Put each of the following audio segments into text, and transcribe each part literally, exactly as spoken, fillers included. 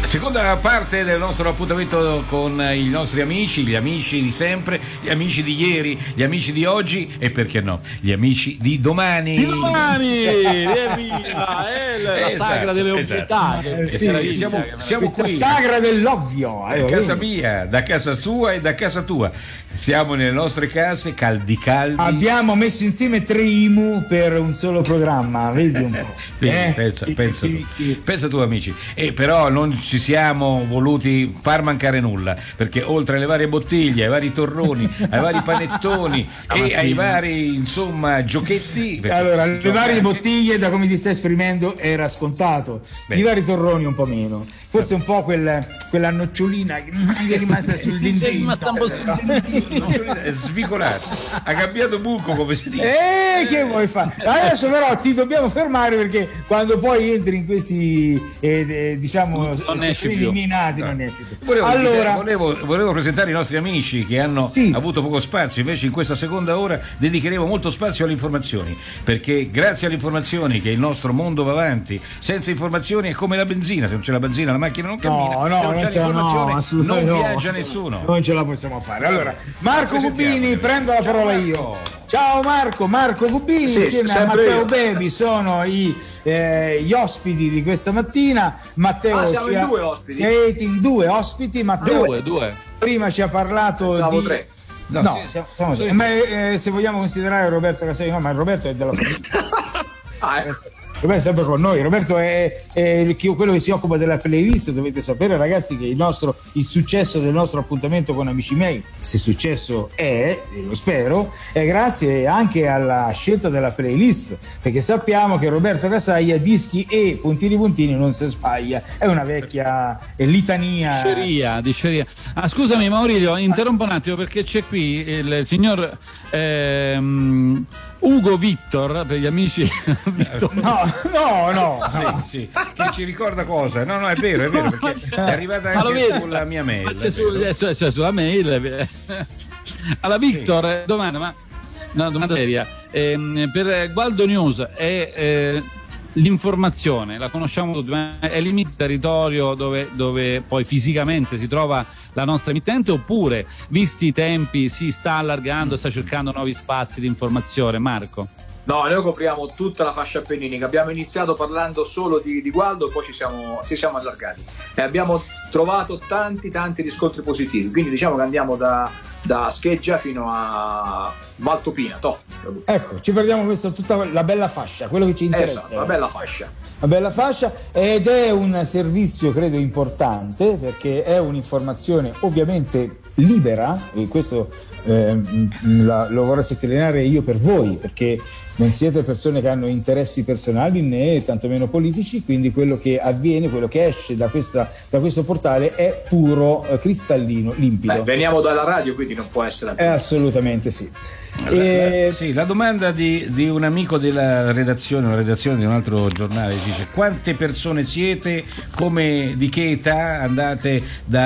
Seconda parte del nostro appuntamento con i nostri amici, gli amici di sempre, gli amici di ieri, gli amici di oggi e perché no, gli amici di domani. Di domani! Evviva! È la Esatto, sagra delle ovvietà. esatto. Che Sì, siamo, siamo qui. Sagra dell'ovvio. Da casa mia, da casa sua e da casa tua. Siamo nelle nostre case, caldi caldi. Abbiamo messo insieme tre I M U per un solo programma, vedi un po'. Vedi, eh? pensa, Sì, pensa, sì, tu. sì. pensa tu amici, e però non ci siamo voluti far mancare nulla, perché oltre alle varie bottiglie, ai vari torroni, ai vari panettoni e ai vari insomma giochetti, Allora, le varie bottiglie, da come ti stai esprimendo, era scontato. Beh. I vari torroni un po' meno. Forse un po' quel, quella nocciolina che è rimasta sul dentino. È rimasta un po' sul dentino. è svicolato, ha cambiato buco, come si dice. Eh, che vuoi fare? Adesso però ti dobbiamo fermare, perché quando poi entri in questi eh, eh, diciamo non ne esci più. eliminati No. non ne esci più. Volevo, Allora, volevo, volevo presentare i nostri amici che hanno Sì. avuto poco spazio, invece in questa seconda ora dedicheremo molto spazio alle informazioni, perché grazie alle informazioni che il nostro mondo va avanti. Senza informazioni è come la benzina, se non c'è la benzina la macchina non cammina, No, no, se non non c'è ce la- l'informazione no, assolutamente non no. viaggia nessuno. non ce la possiamo fare. Allora, Marco Presentiamo. Gubini, prendo la Ciao, parola Marco. io. Ciao Marco, Marco Gubini Sì, insieme a sempre Matteo io. Bebi sono i, eh, gli ospiti di questa mattina. Matteo Ah, siamo ci in ha- due ospiti? Siete in due ospiti. Matteo Due, due. prima ci ha parlato Pensavo di tre. No, No, sì. siamo, siamo Sì. ma eh, se vogliamo considerare Roberto Casei, no, ma Roberto è della famiglia. Ah, eh. Roberto è sempre con noi. Roberto è, è il- chi- quello che si occupa della playlist. Dovete sapere, ragazzi, che il nostro il successo del nostro appuntamento con Amici miei, se successo è, e lo spero, è grazie anche alla scelta della playlist, perché sappiamo che Roberto Casai a dischi e puntini puntini non si sbaglia, è una vecchia eh, litania. Diceria, diceria. Ah, scusami Maurizio, interrompo un attimo perché c'è qui il signor ehm, Ugo Vittor, per gli amici Vittor. No, no, no. Sì, sì, che ci ricorda cosa? No, no, è vero, è vero, perché è arrivata Ma lo anche vedi? sulla mia mail. Ma è c'è su- vero. eh, su- cioè, sulla mail. eh. Alla Victor, eh, domanda, ma no, domanda seria. Ehm, per Gualdo News è eh, l'informazione, la conosciamo tutti, ma è limite territorio dove, dove poi fisicamente si trova la nostra emittente, oppure visti i tempi si sta allargando, sta cercando nuovi spazi di informazione? Marco? No, noi copriamo tutta la fascia appenninica. Abbiamo iniziato parlando solo di, di Gualdo, poi ci siamo, ci siamo allargati e abbiamo trovato tanti tanti riscontri positivi. Quindi diciamo che andiamo da, da Scheggia fino a Valtopina. Toh. Ecco, ci perdiamo questa tutta la bella fascia, quello che ci interessa. Esatto, una bella fascia. Una bella fascia, ed è un servizio credo importante, perché è un'informazione ovviamente libera, e questo eh, la- lo vorrei sottolineare io per voi, perché non siete persone che hanno interessi personali né tantomeno politici, quindi quello che avviene, quello che esce da, questa, da questo portale è puro, eh, cristallino, limpido. Beh, veniamo dalla radio, quindi non può essere. Eh, assolutamente sì. La, E- la- sì, la domanda di, di un amico della redazione, una redazione di un altro giornale, dice: quante persone siete, come, di che età, andate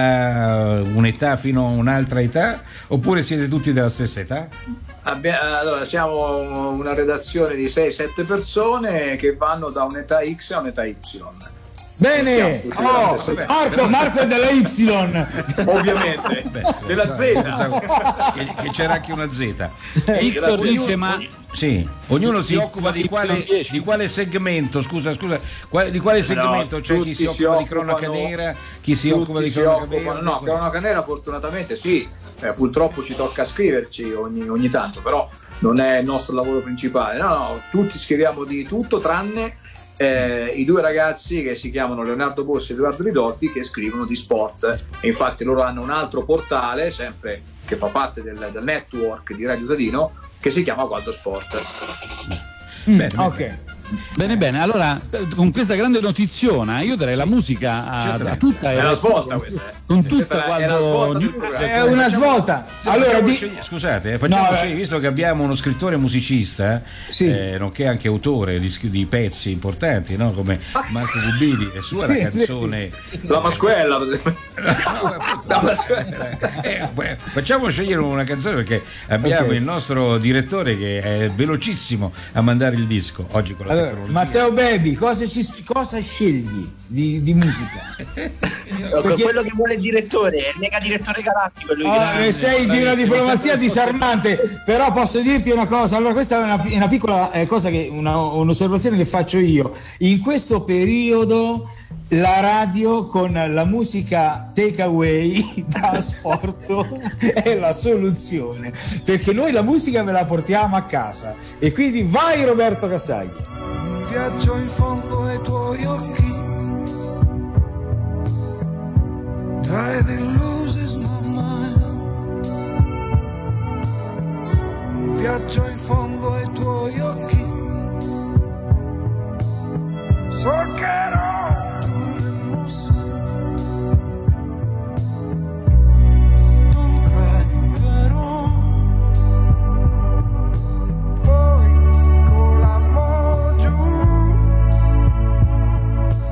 da un'età fino a un'altra età, oppure siete tutti della stessa età? Abbia- allora, siamo una redazione di sei sette persone che vanno da un'età X a un'età Y. Bene, Siamo tutti della oh, stessa età. Marco, Marco è della Y. Ovviamente, Beh, della Z. pensavo che, che c'era anche una Z. Victor ognuno- dice, ma Sì, ognuno si Sì, occupa di sì, quale, dieci. di quale segmento, scusa, scusa, quale- di quale segmento? C'è chi tutti si si occupa di cronaca occupano- nera, chi si tutti occupa di si cronaca occupano- nera? no, cronaca nera fortunatamente sì, eh, purtroppo ci tocca scriverci ogni, ogni tanto, però non è il nostro lavoro principale. No, no, tutti scriviamo di tutto tranne eh, i due ragazzi che si chiamano Leonardo Bossi e Edoardo Ridolfi, che scrivono di sport, e infatti loro hanno un altro portale sempre che fa parte del, del network di Radio Tadino, che si chiama Gualdo Sport. Mm, Bene, bene, ok. bene. bene bene, allora eh, con questa grande notiziona io darei la musica a, Certamente. a tutta È la svolta questa, eh. con Questa tutta è la quando svolta del News- programma. È una svolta. Sì, Allora, facciamo di- scegliere- scusate, eh, facciamo No, scegliere, visto che abbiamo uno scrittore musicista, Sì. eh, nonché anche autore di, sc- di pezzi importanti, no? Come Marco Gubini, e sua Sì, la sì, canzone La Pasquella, per esempio. No, appunto, La Pasquella. eh, beh, facciamo scegliere una canzone, perché abbiamo Ok. il nostro direttore che è velocissimo a mandare il disco oggi con la allora, tecnologia. Matteo Bebi, cosa, ci, cosa scegli di, di musica? perché... quello che vuole il direttore, è il mega direttore galattico. Lui ah, che... sei di una diplomazia disarmante, però posso dirti una cosa. Allora, questa è una, una piccola eh, cosa che una, un'osservazione che faccio io. In questo periodo la radio con la musica takeaway da asporto è la soluzione, perché noi la musica ve la portiamo a casa, e quindi vai Roberto Casagli. Un viaggio in fondo ai tuoi occhi, tied in loses my mind. Un viaggio in fondo ai tuoi occhi, so che no, tu ne mossa. Don't cry, però poi con la mo giù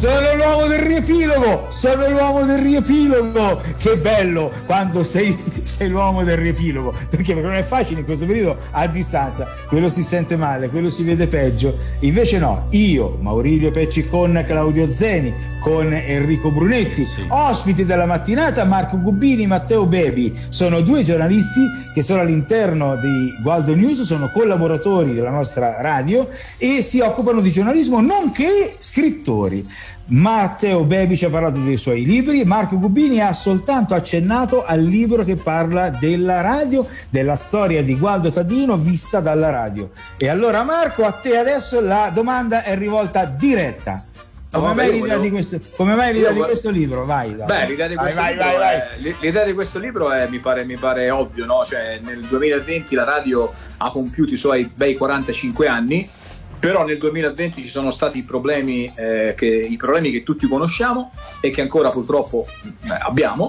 sono l'uomo del riepilogo, sono l'uomo del riepilogo. Che bello quando sei, sei l'uomo del riepilogo, perché non è facile in questo periodo a distanza, quello si sente male, quello si vede peggio. Invece no, io, Maurilio Pecci con Claudio Zeni, con Enrico Brunetti, sì. Ospiti della mattinata Marco Gubbini, Matteo Bebi, sono due giornalisti che sono all'interno di Gualdo News, sono collaboratori della nostra radio e si occupano di giornalismo nonché scrittori. Matteo Bebi ci ha parlato dei suoi libri, Marco Gubbini ha soltanto accennato al libro che parla della radio, della storia di Gualdo Tadino vista dalla radio. E allora Marco, a te adesso la domanda è rivolta diretta. Come, no, mai, l'idea volevo... di questo, come mai l'idea io... di questo libro? Vai, dai. Beh, l'idea di questo vai, libro vai, vai, è... vai. l'idea di questo libro è, mi pare, mi pare ovvio, no? Cioè, nel duemilaventi la radio ha compiuto i suoi bei quarantacinque anni, però nel duemilaventi ci sono stati i problemi, eh, che, i problemi che tutti conosciamo e che ancora purtroppo eh, abbiamo,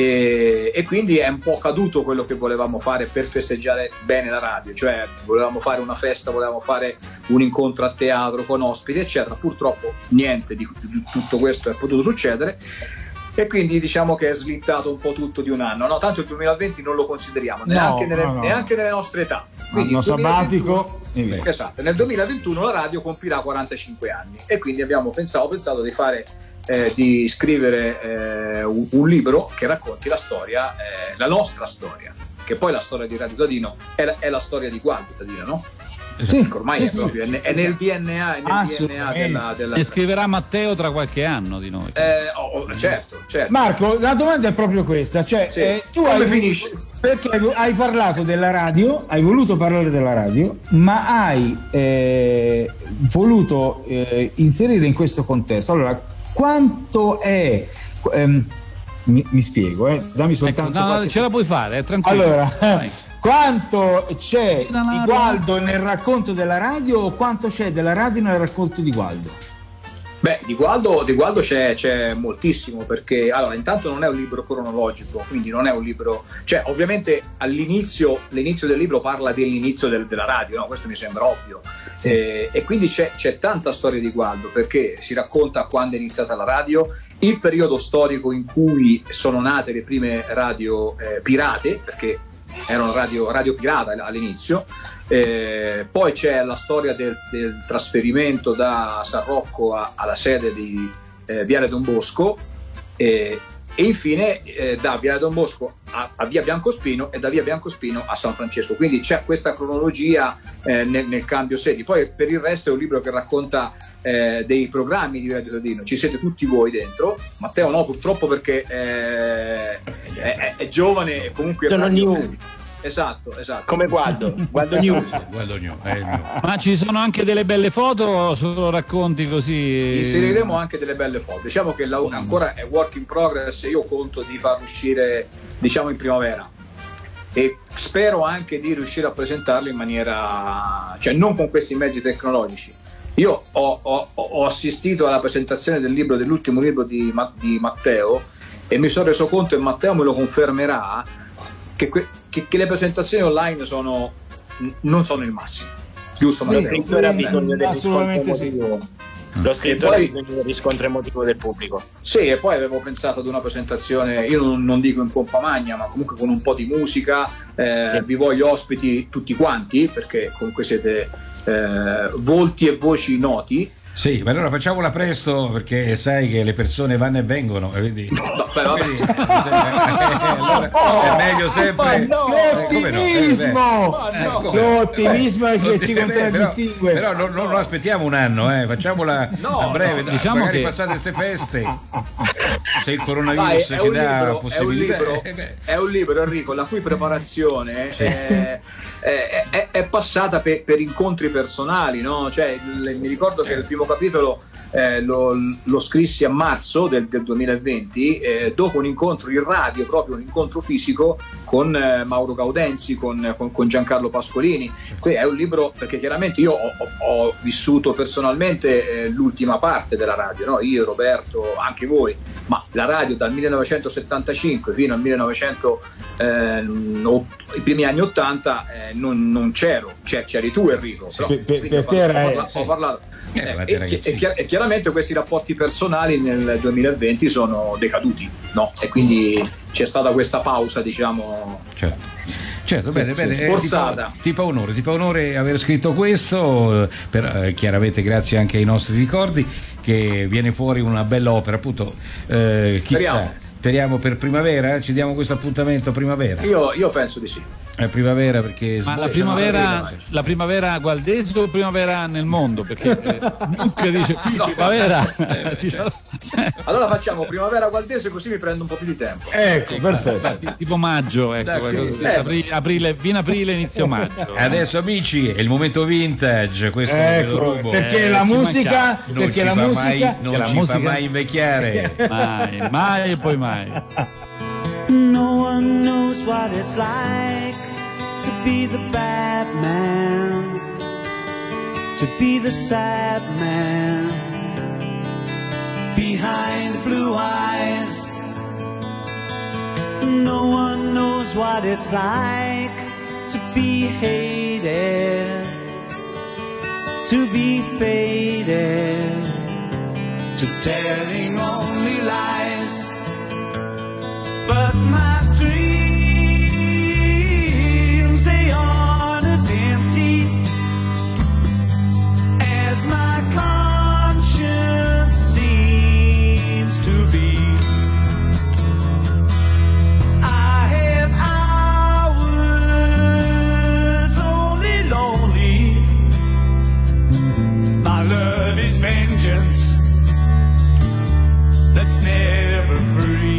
e, e quindi è un po' caduto quello che volevamo fare per festeggiare bene la radio, cioè volevamo fare una festa, volevamo fare un incontro a teatro con ospiti eccetera. Purtroppo niente di, di tutto questo è potuto succedere e quindi diciamo che è slittato un po' tutto di un anno, no? Tanto il duemilaventi non lo consideriamo neanche, no, nelle, no, no. neanche nelle nostre età. Quindi anno sabbatico. Esatto, nel duemilaventuno la radio compirà quarantacinque anni e quindi abbiamo pensato, pensato di fare eh, di scrivere eh, un, un libro che racconti la storia, eh, la nostra storia, che poi la storia di Radio Tadino è la, è la storia di Gualdo Tadino, no? Sì, ormai sì, è, proprio, sì, è nel D N A, è nel D N A della, della... E scriverà Matteo tra qualche anno di noi. Eh, oh, certo, certo. Marco, la domanda è proprio questa, cioè sì. eh, tu Come hai finisci? Perché hai parlato della radio, hai voluto parlare della radio, ma hai eh, voluto eh, inserire in questo contesto. Allora, quanto è ehm, mi, mi spiego, eh, dammi soltanto ecco, no, qualche... ce la puoi fare, è tranquillo. Allora, quanto c'è di Gualdo nel racconto della radio o quanto c'è della radio nel racconto di Gualdo? Beh, di Gualdo, di Gualdo c'è, c'è moltissimo, perché allora intanto non è un libro cronologico, quindi non è un libro, cioè ovviamente all'inizio l'inizio del libro parla dell'inizio del, della radio, no? Questo mi sembra ovvio, sì. e, e quindi c'è, c'è tanta storia di Gualdo, perché si racconta quando è iniziata la radio, il periodo storico in cui sono nate le prime radio eh, pirate, perché erano radio, radio pirata all'inizio. Eh, poi c'è la storia del, del trasferimento da San Rocco a, alla sede di eh, Viale Don Bosco eh, e infine eh, da Viale Don Bosco a, a Via Biancospino e da Via Biancospino a San Francesco, quindi c'è questa cronologia eh, nel, nel cambio sedi. Poi per il resto è un libro che racconta eh, dei programmi di Radio Tadino, ci siete tutti voi dentro, Matteo no purtroppo perché eh, è, è, è giovane e comunque sono new. Esatto, esatto. Come Gualdo, Gualdo News. Gualdo News è il mio. Ma ci sono anche delle belle foto o solo racconti così? Inseriremo anche delle belle foto. Diciamo che la una ancora è work in progress, io conto di farlo uscire diciamo in primavera e spero anche di riuscire a presentarlo in maniera, cioè non con questi mezzi tecnologici. Io ho, ho, ho assistito alla presentazione del libro, dell'ultimo libro di, di Matteo, e mi sono reso conto, e Matteo me lo confermerà, Che, que- che, che le presentazioni online sono non sono il massimo, giusto? Lo scrittore ha bisogno del riscontro emotivo. Lo scrittore ha poi, bisogno del riscontro emotivo del pubblico. Sì, e poi avevo pensato ad una presentazione, io non, non dico in pompa magna, ma comunque con un po' di musica, eh, sì. Vi voglio ospiti tutti quanti, perché comunque siete eh, volti e voci noti. Sì, ma allora facciamola presto, perché sai che le persone vanno e vengono, quindi, no, però, quindi allora, è meglio sempre no, l'ottimismo, eh, no, no. l'ottimismo è che ci contraddistingue. Però, però non, non aspettiamo un anno, eh, facciamola no, a breve, no, diciamo magari che... passate queste feste, se il coronavirus Vai, ci dà libro, possibilità. È un, libro, eh, è un libro, Enrico, la cui preparazione sì. è, è, è, è passata per, per incontri personali, no? Cioè, le, mi ricordo che il primo capitolo eh, lo, lo scrissi a marzo del, del duemilaventi, eh, dopo un incontro in radio, proprio un incontro fisico con eh, Mauro Gaudenzi, con, con, con Giancarlo Pascolini. Qui è un libro perché chiaramente io ho, ho, ho vissuto personalmente eh, l'ultima parte della radio, no? Io, Roberto, anche voi, ma la radio dal millenovecentosettantacinque fino al millenovecento eh, i primi anni ottanta eh, non, non c'ero, cioè, c'eri tu Enrico, però, per, per, per ho, te era, ho, parlato, sì. ho parlato. Eh, e, e, e, chiar- e chiaramente chiaramente questi rapporti personali nel duemilaventi sono decaduti, no? E quindi c'è stata questa pausa, diciamo. Certo. Certo, Sì, bene, sì, bene. sforzata. Eh, ti, fa, ti fa onore, ti fa onore aver scritto questo, eh, per, eh, chiaramente grazie anche ai nostri ricordi, che viene fuori una bella opera, appunto, eh, chissà, Speriamo. speriamo per primavera, ci diamo questo appuntamento a primavera. Io, io penso di sì. È primavera perché Ma la sboccia- primavera, la primavera gualdese o primavera nel mondo? Perché eh, Luca dice qui No, primavera. Allora facciamo primavera gualdese, così mi prendo un po' più di tempo. Ecco, perfetto. Tipo maggio, ecco, D'accordo. così, apri- aprile, fine aprile, inizio maggio. Adesso amici è il momento vintage, questo non ve lo Ecco, rubo. perché Eh, la ci musica, mancava. Non perché ci la fa musica, mai, non la ci musica- fa mai invecchiare. Mai, mai e poi mai. No one knows what it's like to be the bad man, to be the sad man behind the blue eyes. No one knows what it's like to be hated, to be faded, to telling only lies. But my dreams, they aren't as empty as my conscience seems to be. I have hours only lonely. My love is vengeance that's never free.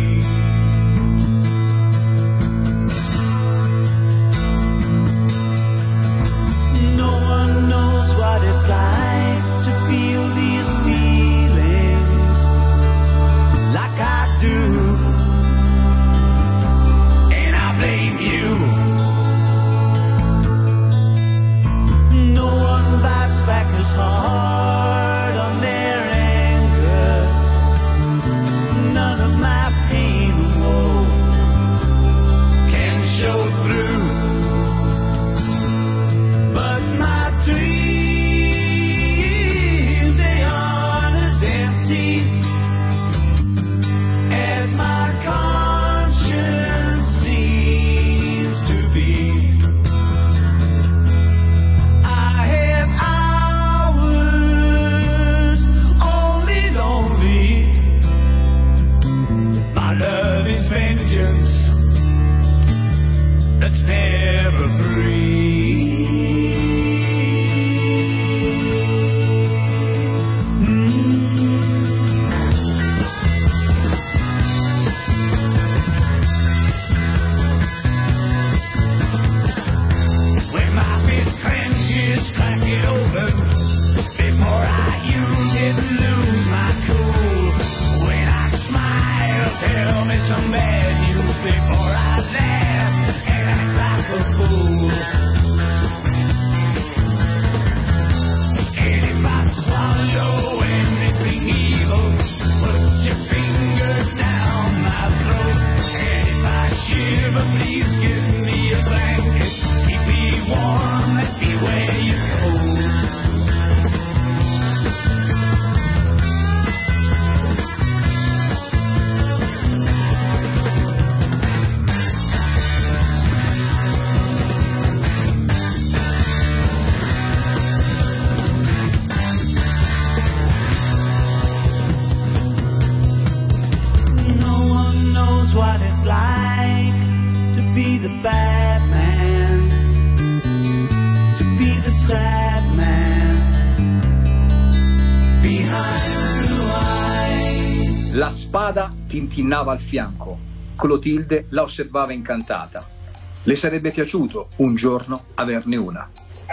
What it's like to feel these feelings like I do, and I blame you. No one bites back as hard on their anger. None of my pain or woe can show through, but my dreams, as my conscience seems to be. I have hours only lonely. My love is vengeance that's never free. Crack it open before I use it and lose my cool. When I smile, tell me some bad news before I laugh and act like a fool. And if I swallow anything evil, put your finger down my throat. And if I shiver, please give me a blanket. Keep me warm, let me wear your coat. No one knows what it's like to be the bad man, to be the sad man behind the blue eyes. La spada tintinnava al fianco. Clotilde la osservava incantata. Le sarebbe piaciuto un giorno averne una.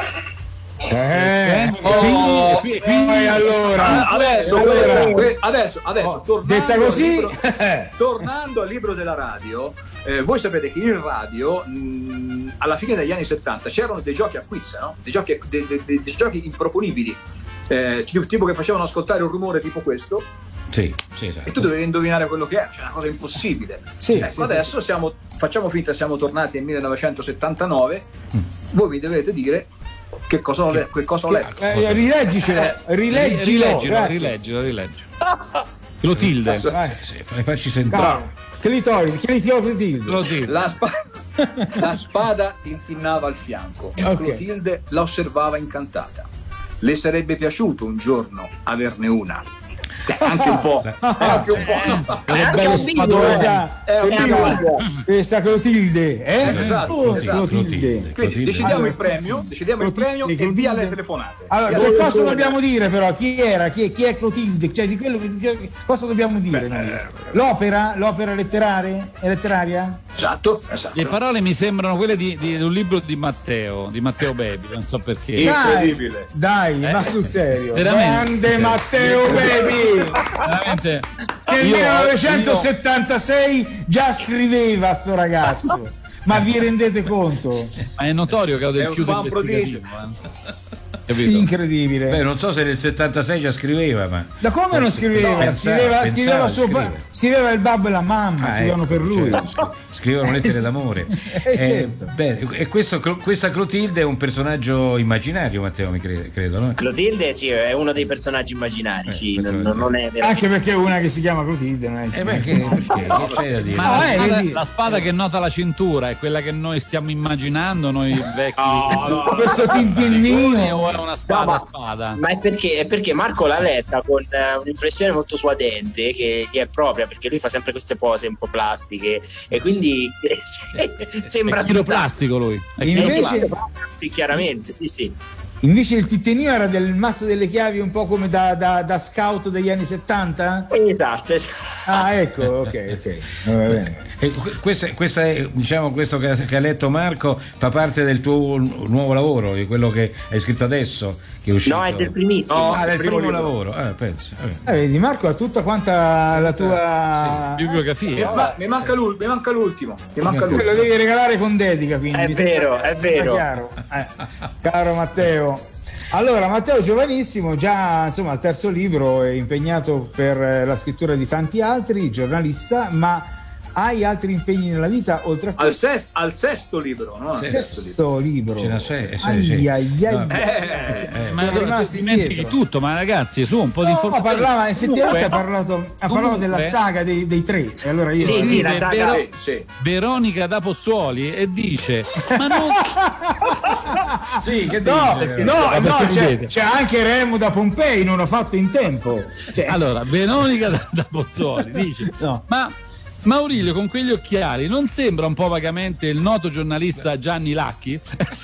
Eh, Oh, quindi, quindi allora, adesso, allora, que- adesso, adesso oh, tornando, detta al così, libro, tornando al libro della radio, eh, voi sapete che in radio mh, alla fine degli anni settanta c'erano dei giochi a quiz, no? dei, giochi, dei, dei, dei, dei giochi improponibili, eh, tipo che facevano ascoltare un rumore tipo questo. Sì, sì, esatto. E tu dovevi indovinare quello che è, cioè una cosa impossibile. Sì, ecco, sì, adesso siamo, facciamo finta siamo tornati nel millenovecentosettantanove, mm. voi mi dovete dire Che cosa ho, le- che cosa ho letto? Eh, rileggicelo, Eh, rileggilo, rileggilo, grazie. rileggilo, rileggilo. Clotilde. Vai. Sì, fai- facci sentire. Caro, clitoride, clitoride. Clotilde. La, spa- la spada tintinnava al fianco. Ok. Clotilde la osservava incantata. Le sarebbe piaciuto un giorno averne una. Eh, anche un po'. Eh, anche un po'. Quello anche bello un spadone. Questa, È un questa, video. questa Clotilde, eh? Esatto, Oh, esatto. Clotilde. Quindi decidiamo Allora, il premio, decidiamo il Clotilde, premio e Clotilde. via le telefonate. Allora, Via che le cosa telefonate. dobbiamo dire però? Chi era? Chi, chi è Clotilde? Cioè, di quello che, che- cosa dobbiamo dire noi? L'opera? L'opera letteraria? È letteraria? Esatto, esatto. Le parole mi sembrano quelle di, di un libro di Matteo, di Matteo Bebi, non so perché. Incredibile. Dai, dai, Eh? ma sul serio. Veramente. Grande Matteo Bebi! Veramente. Nel Io- millenovecentosettantasei già scriveva sto ragazzo. Ma vi rendete conto? io- Ma è notorio che ho del È un fiuto fan prodigio. investigativo, eh. Capito? Incredibile. Beh, non so se nel settantasei già scriveva, ma Da come non scriveva? No, pensava, scriveva, pensava, scriveva, suo pa- scriveva. scriveva il babbo e la mamma, Ah, scrivevano ecco, per lui. cioè, scri- scrivevano lettere d'amore. Eh, certo. bene, e questo, questa Clotilde è un personaggio immaginario, Matteo, mi crede, credo, no? Clotilde sì, è uno dei personaggi immaginari, Eh, sì, personaggi. non, non è veramente... Anche perché è una che si chiama Clotilde. Non è Eh beh, che, perché? Che c'è da dire? Ma No, la, eh, spada, vedi. la spada che nota la cintura è quella che noi stiamo immaginando, noi vecchi. Questo tintinnino. O è una spada No, ma- spada? Ma è perché, è perché Marco l'ha letta con eh, un'inflessione molto suadente che gli è propria, perché lui fa sempre queste pose un po' plastiche e quindi eh, sembra È chiroplastico lui. È Invece- chiroplastico. sì, chiaramente, sì, sì. Invece il tintinnino era del mazzo delle chiavi un po' come da, da- da scout degli anni settanta? Esatto, esatto. Ah, ecco, ok, ok. Va bene. E que- questa, questa è, diciamo, questo che ha, che ha letto Marco fa parte del tuo nu- nuovo lavoro, di quello che hai scritto adesso, che è uscito. No, è del primissimo. No, Ah, del primo primo, libro. lavoro. Ah, penso. Vabbè. Eh, vedi, Marco ha tutta quanta la tua Sì, bibliografia. Mi, ma- mi manca l'ul- mi manca l'ultimo. Mi manca Quello l'ultimo. devi regalare con dedica, quindi. È vero, è vero. Chiaro. Eh, caro Matteo. Allora, Matteo è giovanissimo, già insomma al terzo libro, è impegnato per eh, la scrittura di tanti altri, giornalista, ma hai altri impegni nella vita oltre a Al, questo? ses- al sesto libro, no? Al Sì. sesto libro. Sesto libro. Ce ne sei, eh, sì, Ai, sì. ai, ai. No. Eh, Eh, Ma Siamo allora tu rimasti dimentichi indietro. tutto, ma ragazzi, su un po' di No, informazioni. parlava, effettivamente ha Comunque- parlato, ha parlato comunque- della saga dei, dei tre. E allora io. Sì, sì, la Scrive saga- Vero- sì, sì. Veronica da Pozzuoli e dice: Ma non. Sì, che No, dici? no, Vabbè, no, che c'è, ridete. c'è anche Remo da Pompei, non ho fatto in tempo. Cioè, Allora, Veronica da, da Pozzuoli dice: No. Ma Maurilio con quegli occhiali non sembra un po' vagamente il noto giornalista Gianni Lacchi?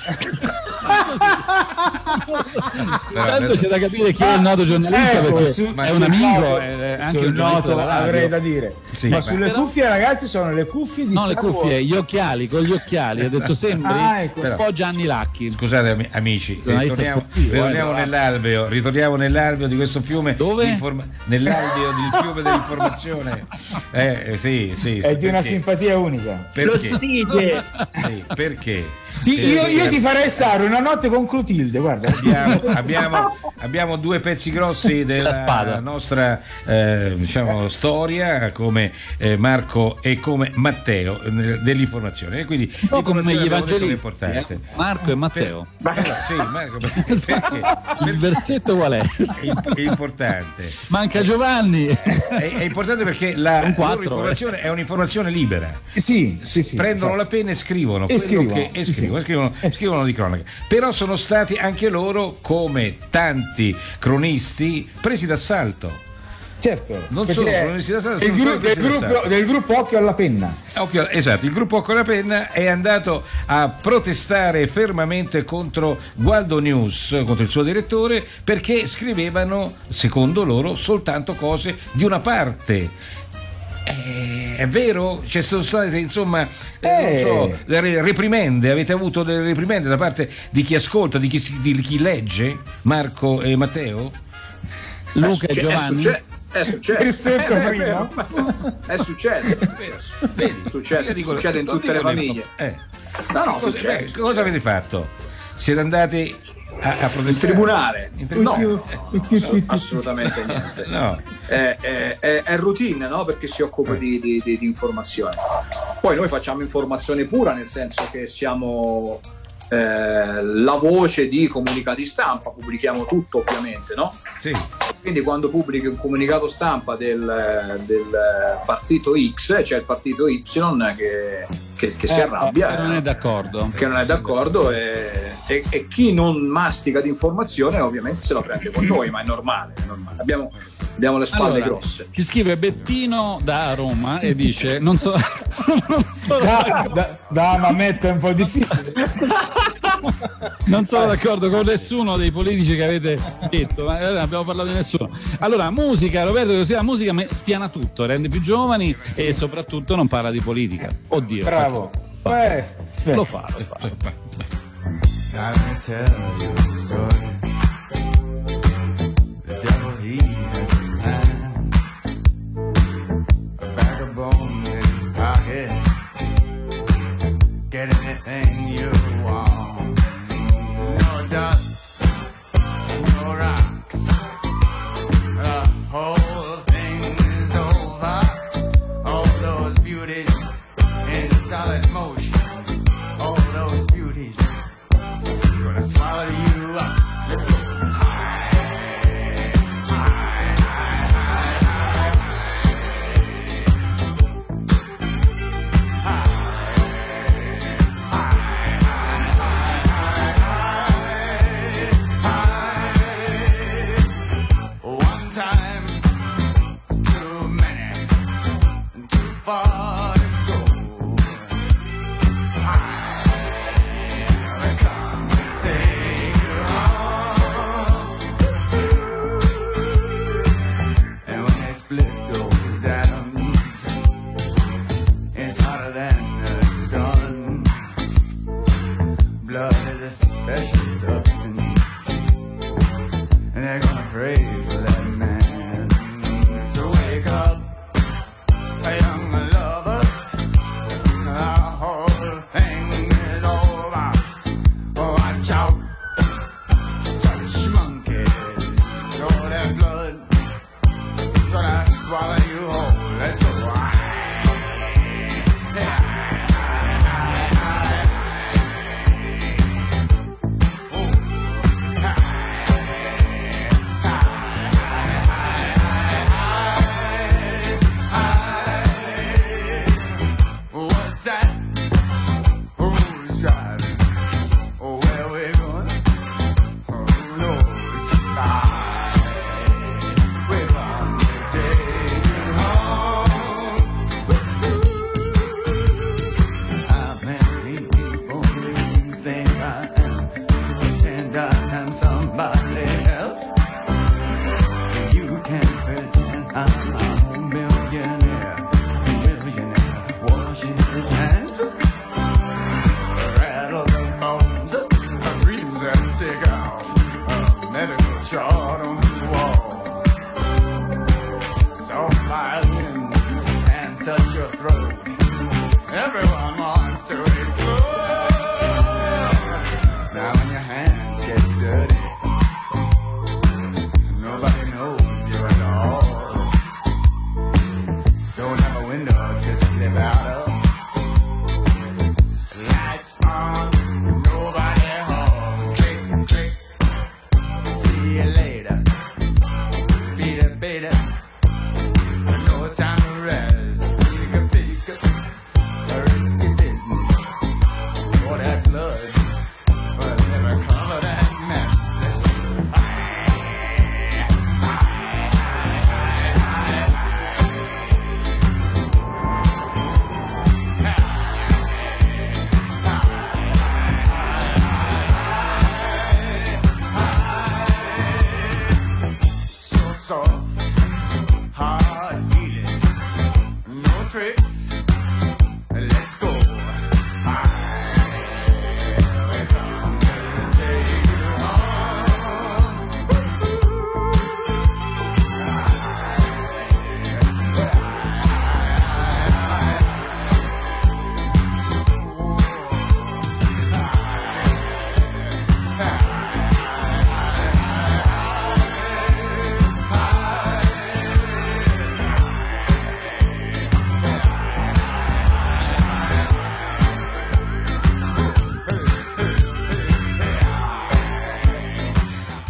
Tanto c'è da capire chi è il noto giornalista, ecco, perché su- è sul un amico, noto- è anche sul un giornalista noto della radio. avrei da dire. Sì, ma ma- sulle però- cuffie, ragazzi, sono le cuffie di No, le Star cuffie, Wars. gli occhiali, con gli occhiali, ha detto sembri Ah, ecco. un po' Gianni Lacchi. Scusate ami- amici, Giornalista ritorniamo, sportivo, ritorniamo eh, nell'alveo, ritorniamo nell'alveo di questo fiume. Dove? di informa- nell'alveo del fiume dell'informazione. Eh, eh, sì, sì, È sì, di una perché? simpatia unica. Lo Perché? stile. Sì, perché? Ti- io, Perché io ti farei stare una notte con Clotilde, guarda. abbiamo, abbiamo, abbiamo due pezzi grossi della La spada. nostra eh, diciamo, storia, come eh, Marco e come Matteo, eh, dell'informazione. E quindi Un po' come l'informazione gli abbiamo detto che è evangelisti, importante. eh? Marco e Matteo. Sì, Marco, perché? perché? Il versetto qual è? È, è importante. Manca Giovanni. È, è importante perché la Un quattro, loro informazione è un'informazione libera. Sì, sì, sì. Prendono esatto. la penna e scrivono, E quello scrivono, che- e sì, scrivono, sì. scrivono, Eh. scrivono di cronaca. Però sono stati anche loro, come tanti cronisti, presi d'assalto. Certo. Non perché sono è cronisti d'assalto, del, sono gru- solo del cronisti gruppo, d'assalto. del gruppo Occhio alla penna. Occhio, esatto, il gruppo con la penna è andato a protestare fermamente contro Gualdo News, contro il suo direttore, perché scrivevano, secondo loro, soltanto cose di una parte. Eh, è vero? Ci sono state, insomma, eh, Eh. non so, delle reprimende, avete avuto delle reprimende da parte di chi ascolta, di chi, si- di chi legge, Marco e Matteo? Luca e È, succe- è, Giovanni. succe- è successo. Versetto È prima. vero. È successo. Vedi, Succede, io dico- succede in non tutte le dico famiglie. Eh. No, no, cosa, succede, beh, succede. cosa avete fatto? Siete andati a, a protestare? In tribunale? In tribunale? No, Utti, utti, utti. assolutamente niente. No. È, è- è- è routine, no? Perché si occupa di, di- di- di informazione. Poi noi facciamo informazione pura, nel senso che siamo eh, la voce di comunicati stampa, pubblichiamo tutto ovviamente, no? Sì. Quindi quando pubblichi un comunicato stampa del, del partito X, c'è il partito Y che, che, che si Eh, arrabbia, che non è d'accordo. che non è d'accordo e, e, e chi non mastica di informazione ovviamente se la prende con noi, ma è normale, è normale. Abbiamo, abbiamo le spalle Allora, grosse. ci scrive Bettino da Roma e dice non so, non sono Da, d'accordo, da, da Mametto è un po' difficile. non sono d'accordo con nessuno dei politici che avete detto, ma non abbiamo parlato di nessuno. Allora, musica, Roberto, così la musica me- spiana tutto, rende più giovani e soprattutto non parla di politica. Oddio. Bravo. Fa- Eh, beh. Lo fa, lo fa. Let me tell you a story. The devil, he has a plan. A bag of bones in his pocket. Get anything you want. No dust, no rocks. The whole thing is over. All those beauties in solid motion. All those beauties gonna swallow you up. Let's go. High, high, high, high, high, high. One time, too many, too far to go. I come to take you home. And when they split those atoms, it's hotter than the sun. Blood is a special substance, and they're gonna pray for that man. So wake up, young lovers, the whole thing is over. Watch out, touch monkey, show that blood, gonna swallow you whole. Let's go. What's that? Who's driving? Oh, where we going? Oh, who knows? Bye. We're gonna take you home. How many people do you think I am? Pretend I am somebody else. You can pretend I'm a millionaire. Millionaire washing his hands. Rattle the bones, the dreams that stick out, a medical chart on the wall. Soft violins, hands touch your throat. Everyone wants to explode. Now when your hands get dirty, nobody knows you at all. Don't have a window to slip out of. Lights on, nobody home. Click, click. See you later. Beat it, beat it. No time to rest. Pika, pika. Or it's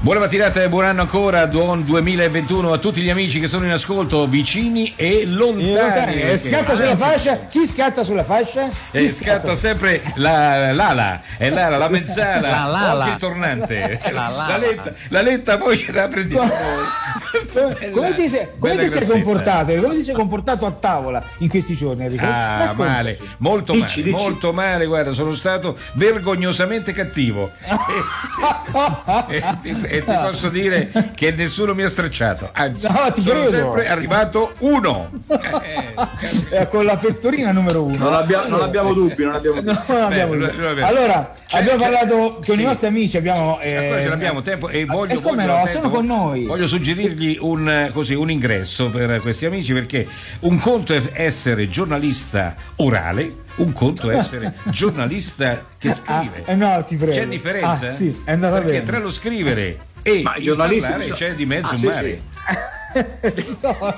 Buona mattinata e buon anno ancora, buon duemilaventuno a tutti gli amici che sono in ascolto, vicini e lontani. E scatta sulla fascia? Chi scatta sulla fascia? Chi E scatta sempre la l'ala, è l'ala, la mezzala, La lala. o anche il tornante. La La, lala. letta, la letta poi ce la prendiamo noi. Come, come ti sei, come Bella ti sei grassetta. comportato? Come ti sei comportato a tavola in questi giorni, Enrico? Ah, Raccontaci. male, molto Dici, male, dici. molto male, guarda, sono stato vergognosamente cattivo. E, e ti, e ti posso dire che nessuno mi ha stracciato, anzi, No, ti sono credo. sempre arrivato uno. Eh, Eh, con la pettorina numero uno. Non, abbia- non abbiamo dubbi, non abbiamo dubbi. No, non abbiamo Beh, dubbi. lo- lo- Allora, C'è- abbiamo c'è- parlato con sì. i nostri amici, abbiamo eh, Ancora ce l'abbiamo tempo e voglio, e come voglio- no, tempo, sono con noi. Voglio suggerirgli un, eh, così, un ingresso per questi amici, perché un conto è essere giornalista orale, un conto è essere giornalista che scrive. Ah, eh, no, ti prego. C'è differenza? Ah, sì, è andata perché bene. tra lo scrivere e Ma i il giornalisti parlare sono- c'è di mezzo Ah, un sì, mare. sì. Sto-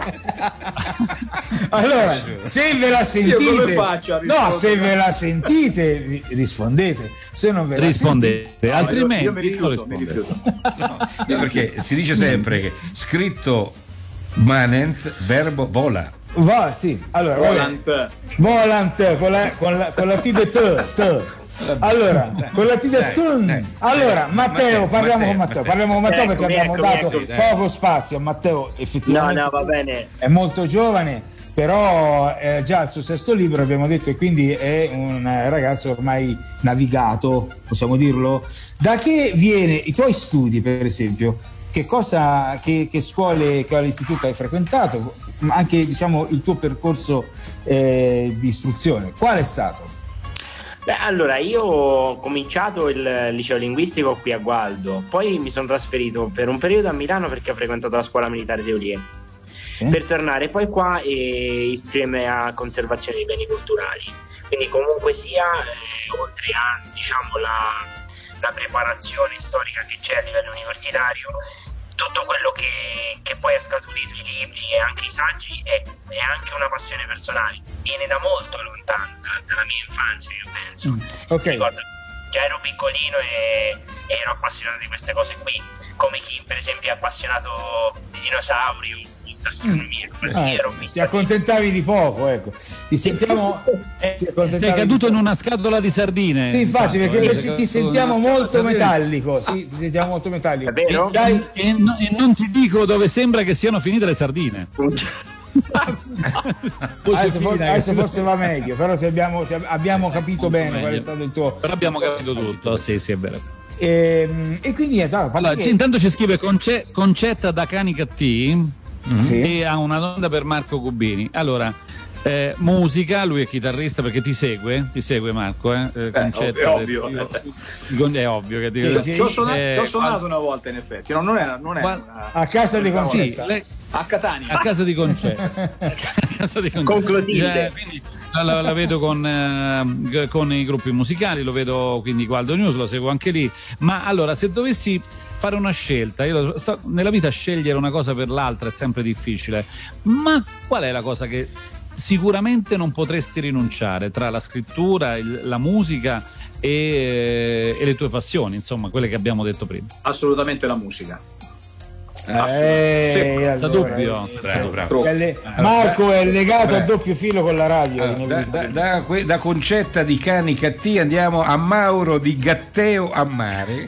allora, se ve la Io sentite, come faccio a no, rispondere? se ve la sentite, ri- rispondete. Se non ve la Rispondete, No, io- altrimenti io mi rifiuto, non mi rispondete. rifiuto. No, perché si dice sempre che scritto manent, verbo vola. va, sì. Allora, vabbè. Volant. Volant con la, con la, con la T di T, T. Allora, con la T di Dai, T. dai. Allora, Matteo, Matteo, parliamo con Matteo, Matteo. parliamo con Matteo perché Eccomi, abbiamo eccomi, dato eccomi. poco spazio a Matteo, No, effettivamente. no, va bene. È molto giovane, però è già al suo sesto libro, abbiamo detto, e quindi è un ragazzo ormai navigato, possiamo dirlo. Da che viene i tuoi studi, per esempio? Che cosa, che, che scuole, quale istituto hai frequentato? Anche, diciamo, il tuo percorso eh, di istruzione, qual è stato? Beh, allora, io ho cominciato il liceo linguistico qui a Gualdo, poi mi sono trasferito per un periodo a Milano perché ho frequentato la scuola militare di Olie, Sì? per tornare poi qua e iscrivermi a conservazione dei beni culturali. Quindi comunque sia, eh, oltre a, diciamo, la, la preparazione storica che c'è a livello universitario, tutto quello che, che poi è scaturito, i libri e anche i saggi, è, è anche una passione personale, viene da molto lontano, da- dalla mia infanzia, io penso. Ok. Ricordo che già ero piccolino e, e ero appassionato di queste cose qui, come chi per esempio è appassionato di dinosauri o di astronomia, così Ah, ero ti fissato. accontentavi di poco, ecco. Ti sentiamo. Eh, ti sei accontentavi caduto di in poco. una scatola di sardine. Sì, infatti, perché Eh, noi sei ti caduto sentiamo in una molto scatola di sardine. metallico. Sì, ti sentiamo molto metallico. È vero? Dai, E, no- e non ti dico dove sembra che siano finite le sardine. adesso, for- adesso forse va meglio, però se abbiamo, se abbiamo capito Molto bene meglio. qual è stato il tuo. Però abbiamo capito tutto, sì, sì, è vero. E, e quindi niente, allora, Allora, perché- intanto ci scrive Conce- Concetta da Canica T Sì. e ha una domanda per Marco Cubini. Allora, eh, musica, lui è chitarrista perché ti segue, ti segue Marco, eh? Eh, Concetta, è ovvio. io- è ovvio che ti Sì, sì. Ci ho suonato, eh, ci ho suonato una volta in effetti, no, non era, non era Guarda- una- a casa di Sì, Concetta. lei- a Catania. a casa di Concetta. A casa di Concetta. Con Clotilde. Eh, quindi la, la- la vedo con, eh, con i gruppi musicali, lo vedo quindi Gualdo News, lo seguo anche lì. Ma allora, se dovessi fare una scelta, io lo so, nella vita scegliere una cosa per l'altra è sempre difficile, ma qual è la cosa che sicuramente non potresti rinunciare tra la scrittura, il- la musica e, e le tue passioni, insomma, quelle che abbiamo detto prima? Assolutamente la musica. Eh, Senza allora, dubbio, eh, senza Bravo, dubbio. bravo. è le- Marco è legato a doppio filo con la radio. Allora, da, da- da que- da Concetta di Canica T andiamo a Mauro di Gatteo a Mare.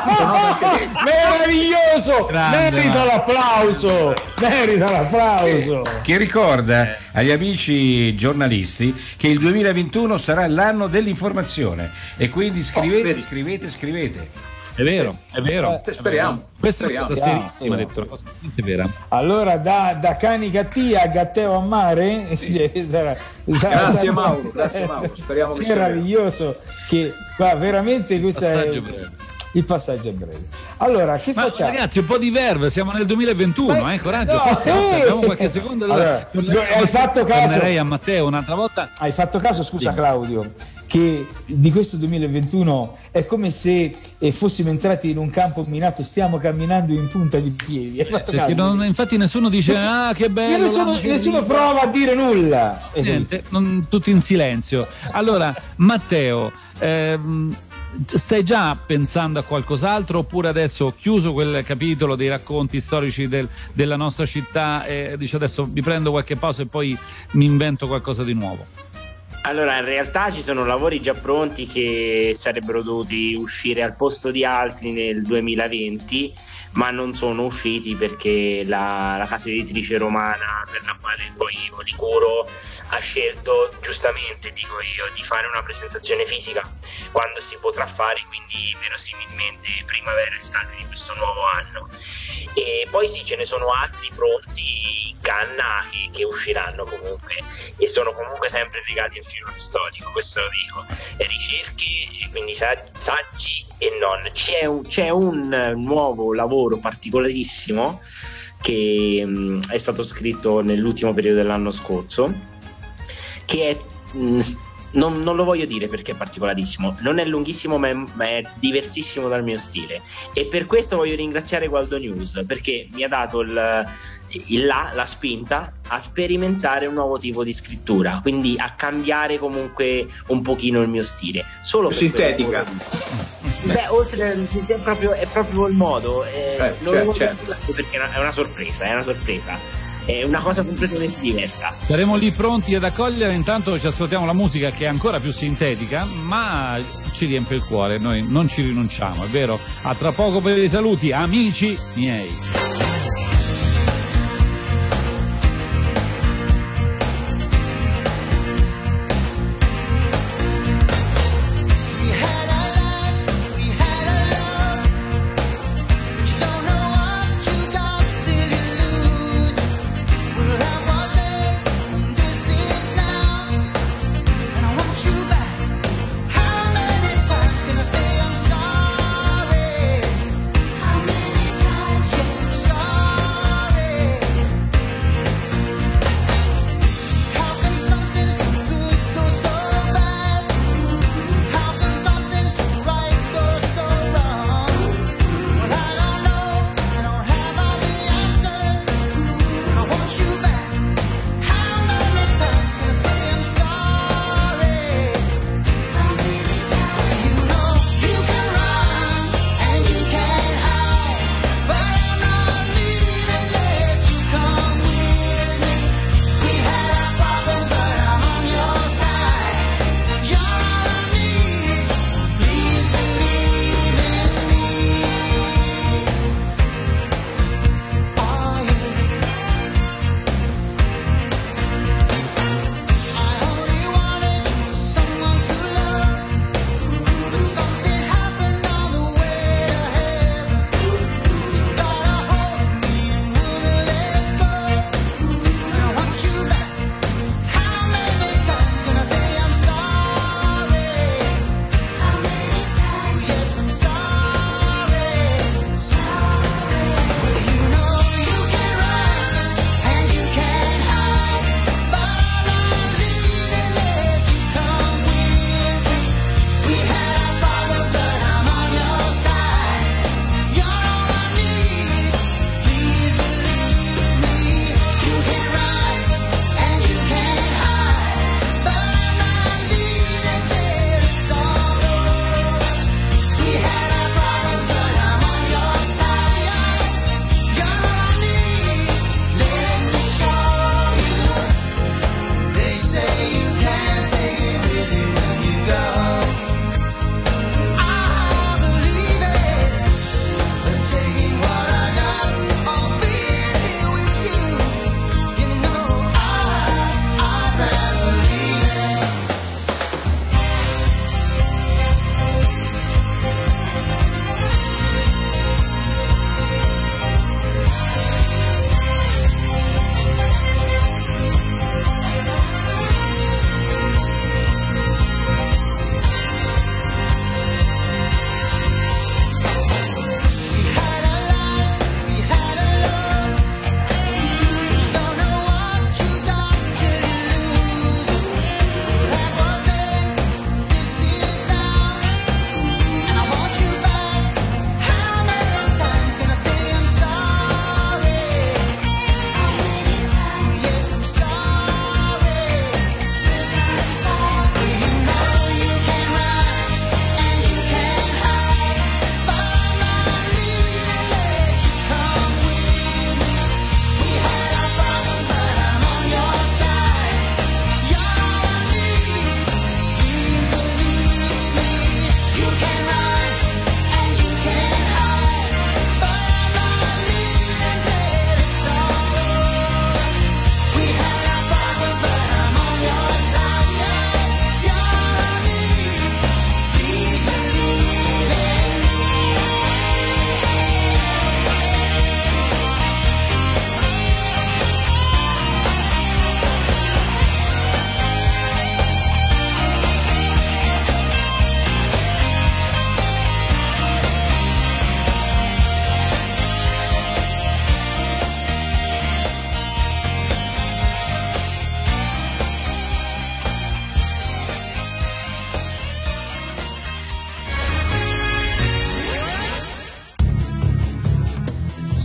Meraviglioso! Grande, merita Marco. l'applauso! Merita l'applauso! Che ricorda agli amici giornalisti che il duemilaventuno sarà l'anno dell'informazione e quindi scrivete, vedi. scrivete, scrivete. È vero, è vero. Eh, speriamo. Questa è una cosa Speriamo. serissima, ha detto una cosa veramente vera. Allora, da, da Canica T a Gatteo a Mare, cioè, sarà, sarà- Grazie sarà- Mauro, grazie Mauro, speriamo che sia meraviglioso che qua veramente questo è Passaggio breve. il passaggio è breve. Allora, che Ma facciamo? ragazzi, un po' di verve, siamo nel duemilaventuno, Ma- eh, coraggio, no, forza, sì. forza, abbiamo qualche secondo. Allora, hai fatto caso- Tornerei a Matteo un'altra volta. Hai fatto caso, scusa Sì. Claudio, che di questo duemilaventuno è come se eh, fossimo entrati in un campo minato, stiamo camminando in punta di piedi. Hai fatto Perché caso? non- infatti nessuno dice ah che bello. nessuno, l'anno che nessuno arriva". prova a dire nulla. E Niente, non- tutti in silenzio. Allora, Matteo, ehm, stai già pensando a qualcos'altro, oppure adesso ho chiuso quel capitolo dei racconti storici del, della nostra città e dici adesso mi prendo qualche pausa e poi mi invento qualcosa di nuovo? Allora, in realtà ci sono lavori già pronti che sarebbero dovuti uscire al posto di altri nel duemilaventi, ma non sono usciti perché la, la casa editrice romana per la quale poi io li curo ha scelto, giustamente dico io, di fare una presentazione fisica quando si potrà fare, quindi verosimilmente primavera estate di questo nuovo anno. E poi sì, ce ne sono altri pronti in canna che, che usciranno comunque, e sono comunque sempre legati al filone storico, questo lo dico, e ricerche, e quindi saggi e non. C'è un, c'è un nuovo lavoro particolarissimo che mh, è stato scritto nell'ultimo periodo dell'anno scorso, che è mh, non, non lo voglio dire perché è particolarissimo, non è lunghissimo ma è, ma è diversissimo dal mio stile, e per questo voglio ringraziare Gualdo News, perché mi ha dato il, il la, la spinta a sperimentare un nuovo tipo di scrittura, quindi a cambiare comunque un pochino il mio stile, solo per sintetica. Beh, oltre è proprio, è proprio il modo, eh, eh, non certo, lo certo. perché è una, è una sorpresa, è una sorpresa, è una cosa completamente diversa. Saremo lì pronti ad accogliere, intanto ci ascoltiamo la musica che è ancora più sintetica, ma ci riempie il cuore, noi non ci rinunciamo, è vero? A tra poco per i saluti, amici miei. Yes,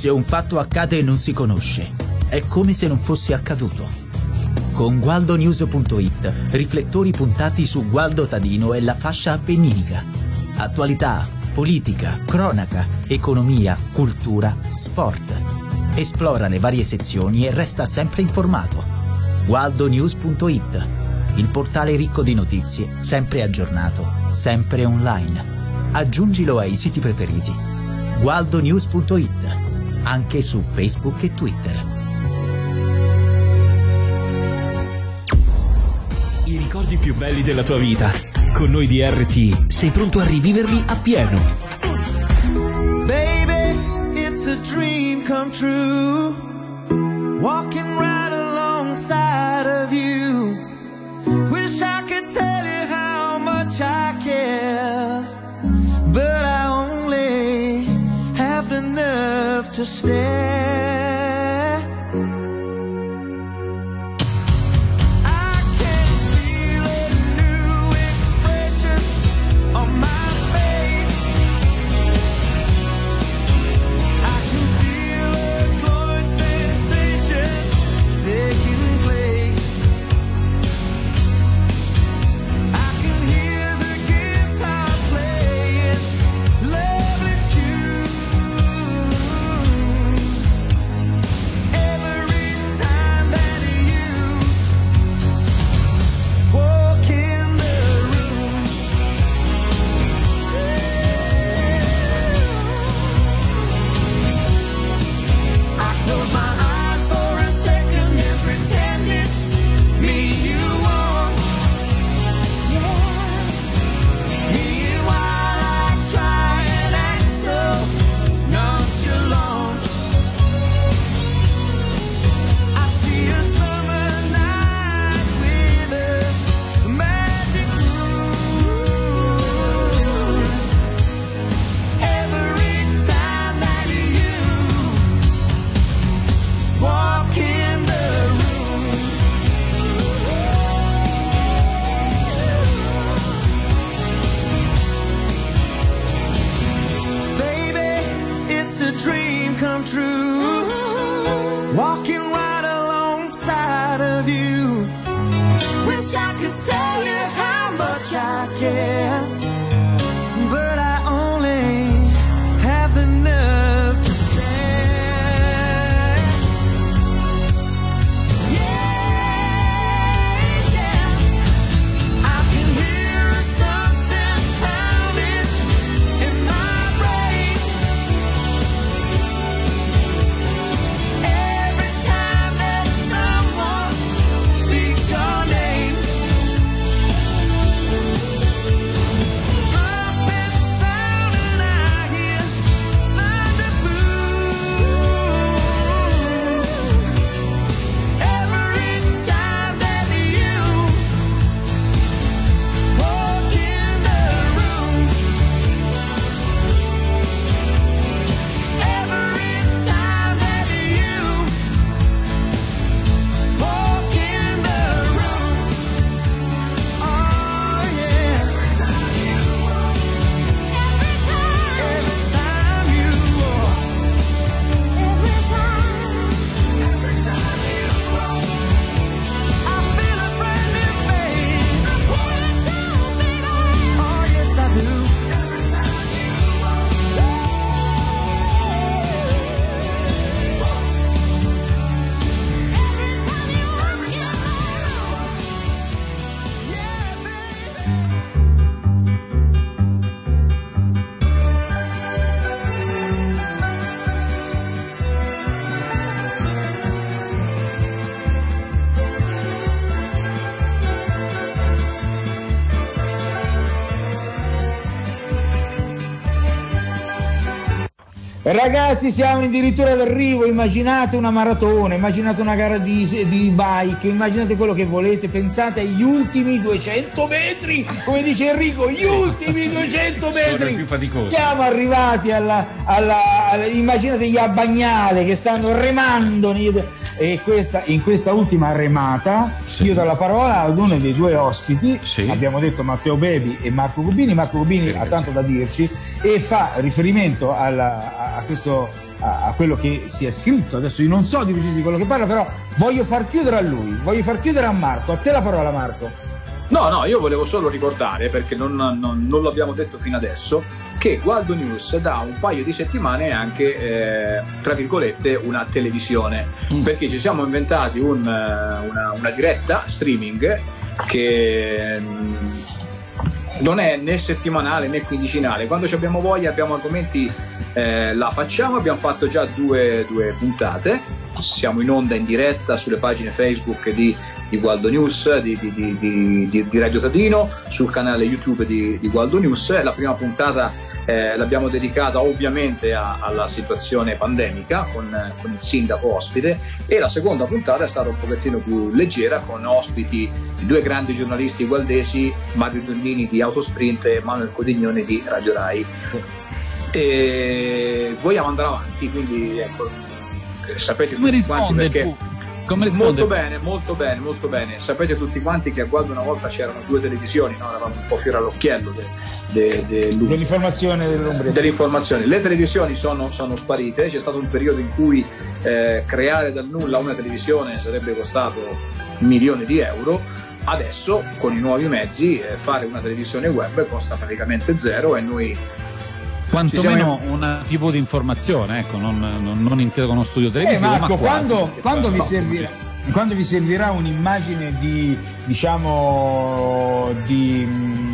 Se un fatto accade e non si conosce, è come se non fosse accaduto. Con gualdonews punto it, riflettori puntati su Gualdo Tadino e la fascia appenninica. Attualità, politica, cronaca, economia, cultura, sport. Esplora le varie sezioni e resta sempre informato. gualdonews punto it, il portale ricco di notizie, sempre aggiornato, sempre online. Aggiungilo ai siti preferiti. gualdonews punto it, anche su Facebook e Twitter. I ricordi più belli della tua vita. Con noi di R T sei pronto a riviverli appieno. Baby, it's a dream come true. Walking right alongside of you. Wish I could tell you how much I care, but I only have the nerve to stare. Ragazzi, siamo addirittura d'arrivo. Immaginate una maratona, immaginate una gara di, di bike, immaginate quello che volete, pensate agli ultimi duecento metri, come dice Enrico, gli ultimi duecento metri. Più faticosi. Siamo arrivati alla, alla, alla immaginate gli Abbagnale che stanno remando e questa, in questa ultima remata, sì, io do la parola ad uno dei due ospiti, sì, abbiamo detto Matteo Bebi e Marco Cubini. Marco Cubini sì, ha tanto da dirci e fa riferimento alla, a questo a, a quello che si è scritto. Adesso io non so di preciso di quello che parla, però voglio far chiudere a lui, voglio far chiudere a Marco. A te la parola, Marco. No, no, io volevo solo ricordare, perché non, non, non l'abbiamo detto fino adesso, che Gualdo News da un paio di settimane è anche, eh, tra virgolette, una televisione, mm. perché ci siamo inventati un, una, una diretta streaming che mh, non è né settimanale né quindicinale. Quando ci abbiamo voglia, abbiamo argomenti, eh, la facciamo. Abbiamo fatto già due, due puntate, siamo in onda in diretta sulle pagine Facebook di di Gualdo News, di, di, di, di, di Radio Tadino, sul canale YouTube di, di Gualdo News. La prima puntata eh, l'abbiamo dedicata ovviamente a, alla situazione pandemica con, con il sindaco ospite, e la seconda puntata è stata un pochettino più leggera, con ospiti di due grandi giornalisti gualdesi, Mario Tonnini di Autosprint e Manuel Codignone di Radio Rai. Sì. E vogliamo andare avanti, quindi ecco, sapete come tutti quanti perché... il Come risponde? Molto bene, molto bene, molto bene. Sapete tutti quanti che a Gualdo una volta c'erano due televisioni, no? Eravamo un po' fiori all'occhiello de, de, de, de, dell'informazione dell'Umbria. dell'informazione. Le televisioni sono, sono sparite. C'è stato un periodo in cui eh, creare dal nulla una televisione sarebbe costato milioni di euro. Adesso, con i nuovi mezzi, eh, fare una televisione web costa praticamente zero, e noi quantomeno siamo... un tipo di informazione, ecco, non, non, non intero con uno studio televisivo. Eh, Marco, ma quando, quando, vi servirà, quando vi servirà un'immagine di, diciamo, di,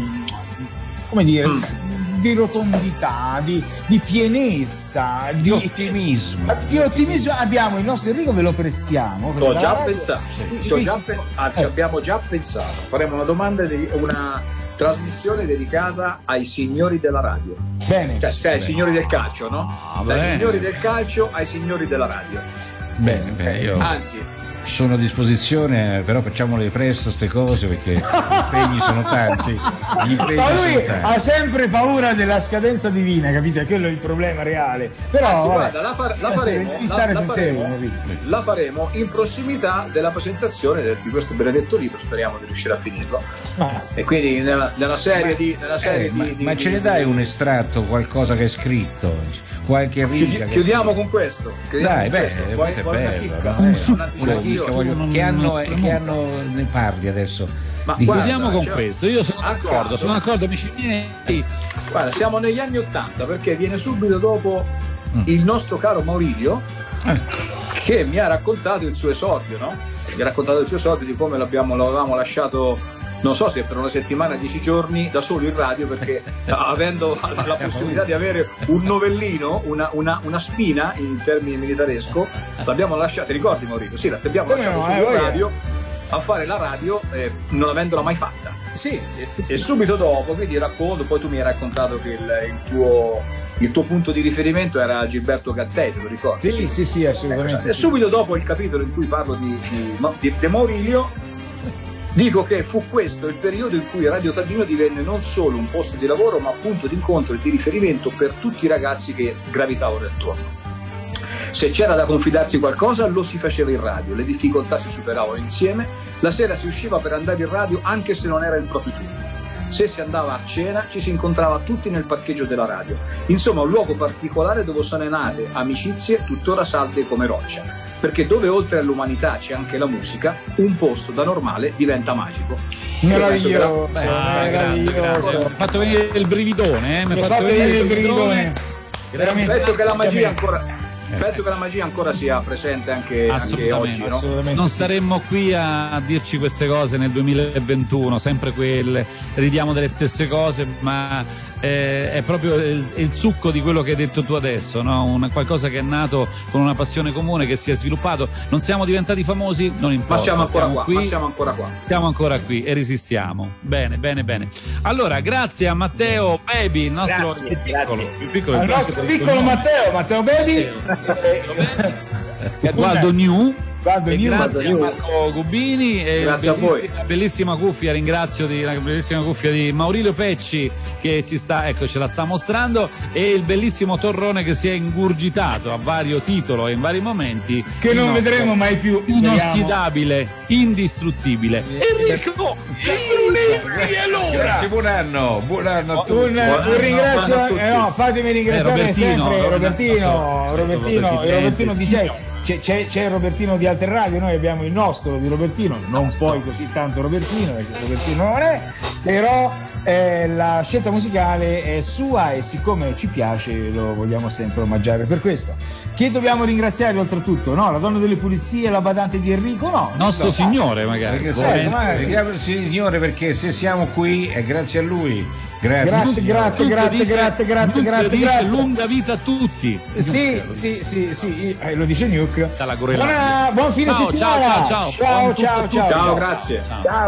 come dire, mm. di rotondità, di, di pienezza, di, di ottimismo, di ottimismo, abbiamo il nostro Enrico, ve lo prestiamo. Ho già pensato, sì. Ho già pe- ah, ci abbiamo già pensato. Faremo una domanda di una trasmissione dedicata ai signori della radio. Bene. Cioè, sei ai signori del calcio, no? Ah, Dai bene. signori del calcio ai signori della radio. Bene, bene, io Anzi, sono a disposizione, però facciamole presto ste cose, perché gli impegni sono tanti. Gli impegni Ma lui sono tanti. ha sempre paura della scadenza divina, capite? Quello è il problema reale. Però Anzi, vabbè, guarda, la, far- la, faremo, devi stare la, sul la, serio, faremo, Enrico. la faremo in prossimità della presentazione del- di questo benedetto libro. Speriamo di riuscire a finirlo. Ah, sì. E quindi nella, nella serie di nella serie Eh, ma, di, di- ma ce di- ne dai un estratto, qualcosa che hai scritto? Qualche riga? Chiudi- che- chiudiamo con questo. Chiudiamo Dai, con beh, questo. questo Vuoi- è vuoi una bello, chicca? no? Un Eh, succo, una Io- chicca, voglio- non- che anno, non- che anno ne parli adesso? Ma Di- guarda, Chiudiamo con cioè, questo. Io sono a d'accordo, caso. sono d'accordo, amici miei. Guarda, siamo negli anni Ottanta, perché viene subito dopo Mm. il nostro caro Maurilio, Eh, che mi ha raccontato il suo esordio, no? Mi ha raccontato il suo esordio, di come l'abbiamo, l'avevamo lasciato, non so se per una settimana, dieci giorni, da solo in radio, perché avendo la possibilità di avere un novellino, una, una, una spina in termini militaresco, l'abbiamo lasciato, ti ricordi Maurizio? Sì, l'abbiamo Come lasciato no, solo eh, in voglio. radio a fare la radio, eh, non avendola mai fatta. Sì, sì, E sì. subito dopo, quindi racconto, poi tu mi hai raccontato che il, il tuo il tuo punto di riferimento era Gilberto Gattei, te lo ricordi? Sì, sì, sì, assolutamente. E sì. subito dopo il capitolo in cui parlo di, di, di, di Maurilio, dico che fu questo il periodo in cui Radio Tadino divenne non solo un posto di lavoro, ma punto di incontro e di riferimento per tutti i ragazzi che gravitavano attorno. Se c'era da confidarsi qualcosa, lo si faceva in radio, le difficoltà si superavano insieme, la sera si usciva per andare in radio anche se non era il proprio turno. Se si andava a cena, ci si incontrava tutti nel parcheggio della radio. Insomma, un luogo particolare dove sono nate amicizie tuttora salde come roccia. Perché dove oltre all'umanità c'è anche la musica, un posto da normale diventa magico. Meraviglioso, Beh, grande, meraviglioso. grande. Mi ha fatto venire il brividone, eh? Mi Mi ha ha fatto venire il brividone. Veramente. Penso che la magia Veramente. ancora, penso che la magia ancora sia presente anche, anche Assolutamente, oggi, no? assolutamente. Non saremmo qui a dirci queste cose nel duemilaventuno, sempre quelle, ridiamo delle stesse cose, ma eh, è proprio il, il succo di quello che hai detto tu adesso, no? Un, qualcosa che è nato con una passione comune, che si è sviluppato. Non siamo diventati famosi, non importa. Ma siamo ancora qua, qui, ma siamo ancora qua. siamo ancora qui e resistiamo. Bene, bene, bene. Allora, grazie a Matteo Baby, il nostro Grazie, più piccolo, grazie. più piccolo, Al il nostro piccolo piccolo Matteo, Matteo Baby. Gualdo New. Gualdo E News. grazie a Marco Gubini e Grazie a voi. bellissima, bellissima cuffia, ringrazio di, la bellissima cuffia di Maurilio Pecci che ci sta, ecco, ce la sta mostrando, e il bellissimo torrone che si è ingurgitato a vario titolo e in vari momenti, che il non nostro vedremo mai più, speriamo. inossidabile, indistruttibile Enrico Brunetti, allora Grazie, buon anno, buon anno a tutti. un, un ringraziamento, eh, no, fatemi ringraziare Eh, Robertino, sempre Robertino, Robertino, Robertino, Robertino, il Robertino D J. signor. C'è, c'è, c'è il Robertino di Alter Radio, noi abbiamo il nostro di Robertino, non poi così tanto Robertino, perché Robertino non è, però eh, la scelta musicale è sua e siccome ci piace lo vogliamo sempre omaggiare per questo. Chi dobbiamo ringraziare oltretutto? No? La donna delle pulizie, la badante di Enrico? No. nostro no, signore magari. Perché volendo. sai, ma siamo- signore, perché se siamo qui è grazie a lui. Grazie. Grazie, grazie, Dunque grazie, dice- grazie, grazie, dunque grazie, dice grazie. lunga vita a tutti. Sì, sì, sì, sì, eh, lo dice Nuke. Dalla Groenlandia. Buona- buon fine Ciao, settimana. ciao, ciao, ciao. Ciao, Buon tutto ciao, a tutti. ciao. Ciao, grazie. Ciao. Ciao.